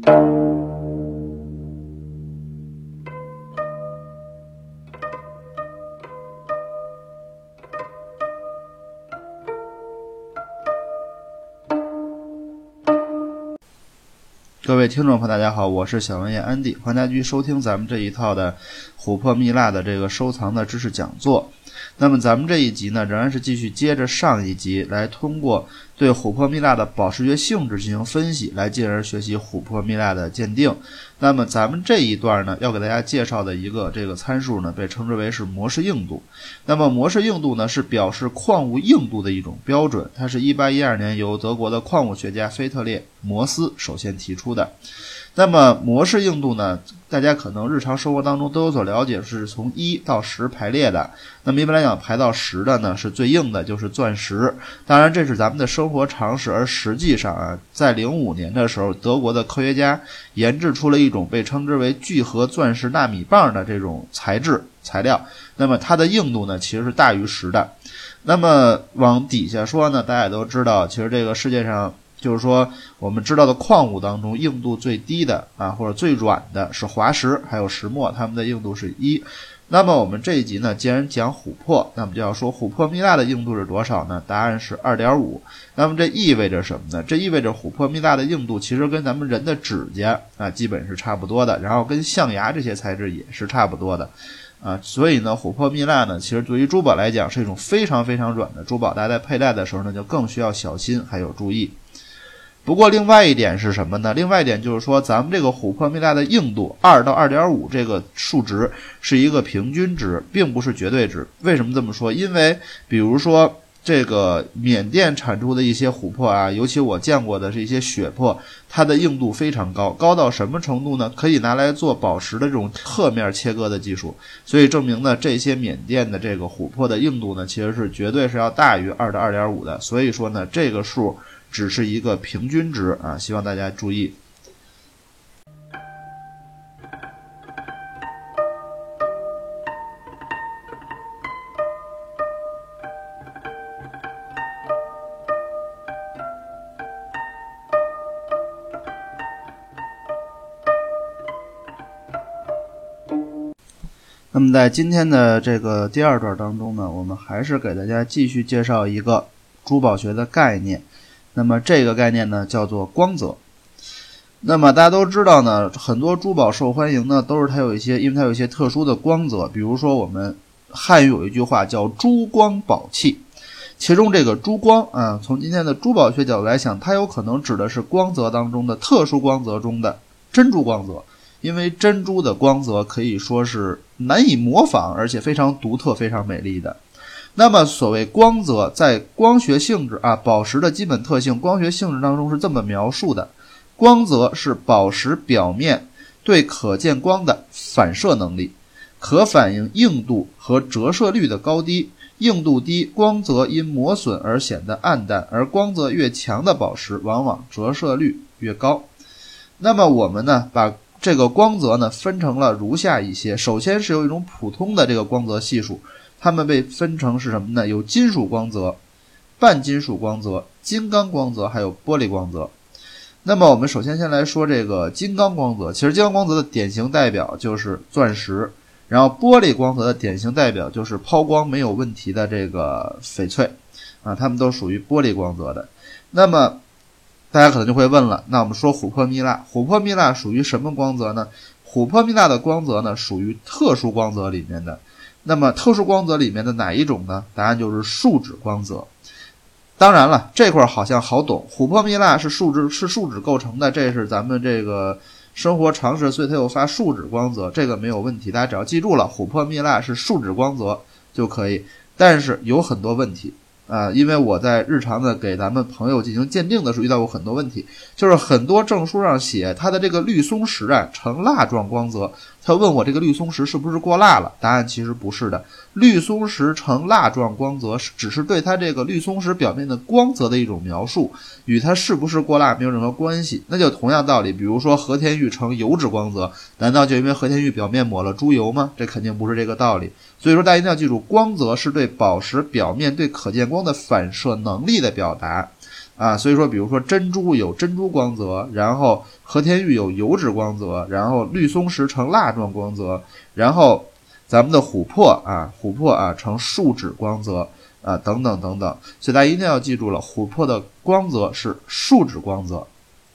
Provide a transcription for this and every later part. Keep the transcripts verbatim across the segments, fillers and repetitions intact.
各位听众朋友大家好，我是小文彦安迪，欢迎大家继续收听咱们这一套的琥珀蜜蜡的这个收藏的知识讲座。那么咱们这一集呢，仍然是继续接着上一集来通过对琥珀蜜蜡的保湿学性质进行分析，来进而学习琥珀蜜蜡的鉴定。那么咱们这一段呢，要给大家介绍的一个这个参数呢，被称之为是摩氏硬度。那么摩氏硬度呢，是表示矿物硬度的一种标准，它是一八一二年由德国的矿物学家菲特烈·摩斯首先提出的。那么摩氏硬度呢，大家可能日常生活当中都有所了解，是从一到十排列的。那么一般来讲排到十的呢，是最硬的，就是钻石。当然这是咱们的生活常识，而实际上啊，在零五年的时候，德国的科学家研制出了一种被称之为聚合钻石纳米棒的这种材质材料，那么它的硬度呢其实是大于十的。那么往底下说呢，大家也都知道，其实这个世界上就是说我们知道的矿物当中硬度最低的啊，或者最软的是滑石还有石墨，它们的硬度是一。那么我们这一集呢，既然讲琥珀，那么就要说琥珀蜜蜡的硬度是多少呢？答案是 二点五。 那么这意味着什么呢？这意味着琥珀蜜蜡的硬度其实跟咱们人的指甲啊基本是差不多的，然后跟象牙这些材质也是差不多的啊，所以呢，琥珀蜜蜡呢，其实对于珠宝来讲是一种非常非常软的珠宝，大家在佩戴的时候呢，就更需要小心还有注意。不过另外一点是什么呢？另外一点就是说，咱们这个琥珀蜜蜡的硬度二到 二点五 这个数值是一个平均值，并不是绝对值。为什么这么说？因为比如说这个缅甸产出的一些琥珀啊，尤其我见过的是一些血珀，它的硬度非常高，高到什么程度呢？可以拿来做宝石的这种侧面切割的技术。所以证明呢，这些缅甸的这个琥珀的硬度呢，其实是绝对是要大于二到 二点五 的。所以说呢，这个数只是一个平均值啊，希望大家注意。那么在今天的这个第二段当中呢，我们还是给大家继续介绍一个珠宝学的概念。那么这个概念呢叫做光泽。那么大家都知道呢，很多珠宝受欢迎呢，都是它有一些因为它有一些特殊的光泽。比如说我们汉语有一句话叫珠光宝气，其中这个珠光啊，从今天的珠宝学角度来讲，它有可能指的是光泽当中的特殊光泽中的珍珠光泽。因为珍珠的光泽可以说是难以模仿，而且非常独特非常美丽的。那么所谓光泽，在光学性质啊，宝石的基本特性光学性质当中是这么描述的：光泽是宝石表面对可见光的反射能力，可反映硬度和折射率的高低。硬度低，光泽因磨损而显得暗淡，而光泽越强的宝石往往折射率越高。那么我们呢，把这个光泽呢分成了如下一些。首先是有一种普通的这个光泽系数，它们被分成是什么呢？有金属光泽、半金属光泽、金刚光泽还有玻璃光泽。那么我们首先先来说这个金刚光泽。其实金刚光泽的典型代表就是钻石，然后玻璃光泽的典型代表就是抛光没有问题的这个翡翠啊，它们都属于玻璃光泽的。那么大家可能就会问了，那我们说琥珀蜜蜡，琥珀蜜蜡属于什么光泽呢？琥珀蜜蜡的光泽呢，属于特殊光泽里面的。那么特殊光泽里面的哪一种呢？答案就是树脂光泽。当然了，这块好像好懂，琥珀蜜蜡是树脂是树脂构成的，这是咱们这个生活常识，所以它有发树脂光泽，这个没有问题，大家只要记住了，琥珀蜜蜡是树脂光泽就可以。但是有很多问题啊、呃，因为我在日常的给咱们朋友进行鉴定的时候遇到过很多问题，就是很多证书上写它的这个绿松石啊呈蜡状光泽，他问我这个绿松石是不是过蜡了，答案其实不是的，绿松石呈蜡状光泽只是对它这个绿松石表面的光泽的一种描述，与它是不是过蜡没有任何关系。那就同样道理，比如说和田玉呈油脂光泽，难道就因为和田玉表面抹了猪油吗？这肯定不是这个道理。所以说大家一定要记住，光泽是对宝石表面对可见光的反射能力的表达啊，所以说比如说珍珠有珍珠光泽，然后和田玉有油脂光泽，然后绿松石呈蜡状光泽，然后咱们的琥珀啊琥珀啊呈树脂光泽啊等等等等，所以大家一定要记住了，琥珀的光泽是树脂光泽。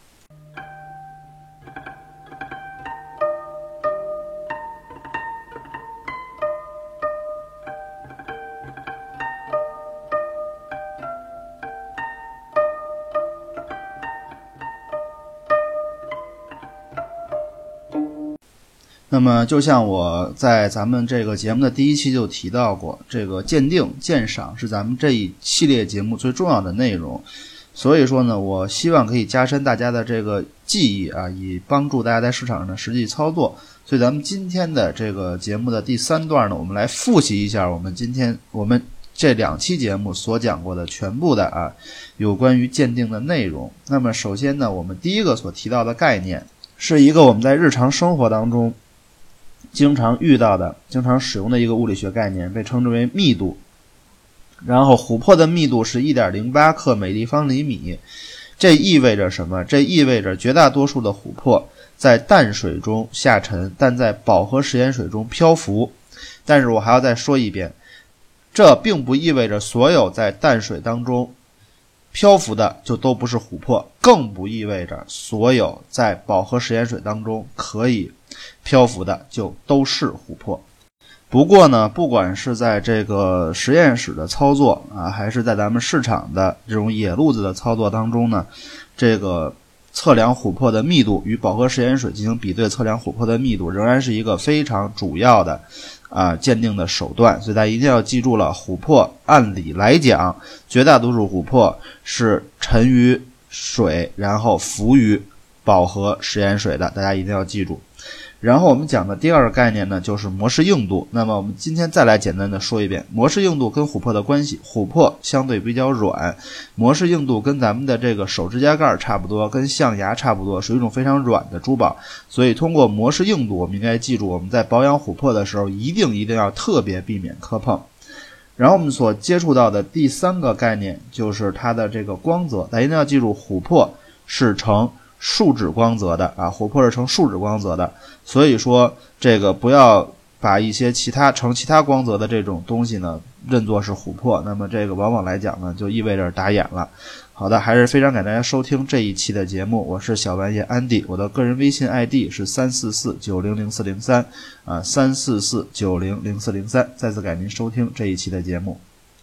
那么就像我在咱们这个节目的第一期就提到过，这个鉴定鉴赏是咱们这一系列节目最重要的内容，所以说呢，我希望可以加深大家的这个记忆啊，以帮助大家在市场上的实际操作。所以咱们今天的这个节目的第三段呢，我们来复习一下我们今天我们这两期节目所讲过的全部的啊有关于鉴定的内容。那么首先呢，我们第一个所提到的概念是一个我们在日常生活当中经常遇到的经常使用的一个物理学概念，被称之为密度。然后琥珀的密度是 一点零八 克每立方厘米，这意味着什么？这意味着绝大多数的琥珀在淡水中下沉，但在饱和食盐水中漂浮。但是我还要再说一遍，这并不意味着所有在淡水当中漂浮的就都不是琥珀，更不意味着所有在饱和食盐水当中可以漂浮的就都是琥珀。不过呢，不管是在这个实验室的操作啊，还是在咱们市场的这种野路子的操作当中呢，这个测量琥珀的密度与饱和食盐水进行比对，测量琥珀的密度仍然是一个非常主要的啊鉴定的手段。所以大家一定要记住了，琥珀按理来讲，绝大多数琥珀是沉于水然后浮于饱和食盐水的，大家一定要记住。然后我们讲的第二个概念呢，就是模式硬度。那么我们今天再来简单的说一遍模式硬度跟琥珀的关系。琥珀相对比较软，模式硬度跟咱们的这个手指甲盖差不多，跟象牙差不多，属于一种非常软的珠宝。所以通过模式硬度，我们应该记住，我们在保养琥珀的时候一定一定要特别避免磕碰。然后我们所接触到的第三个概念就是它的这个光泽，大家一定要记住，琥珀是呈树脂光泽的啊，琥珀是呈树脂光泽的，所以说这个不要把一些其他呈其他光泽的这种东西呢认作是琥珀，那么这个往往来讲呢就意味着打眼了。好的，还是非常感谢大家收听这一期的节目，我是小半夜安迪，我的个人微信 I D 是三四四九零零四零三啊，三四四九零零四零三，再次感谢您收听这一期的节目。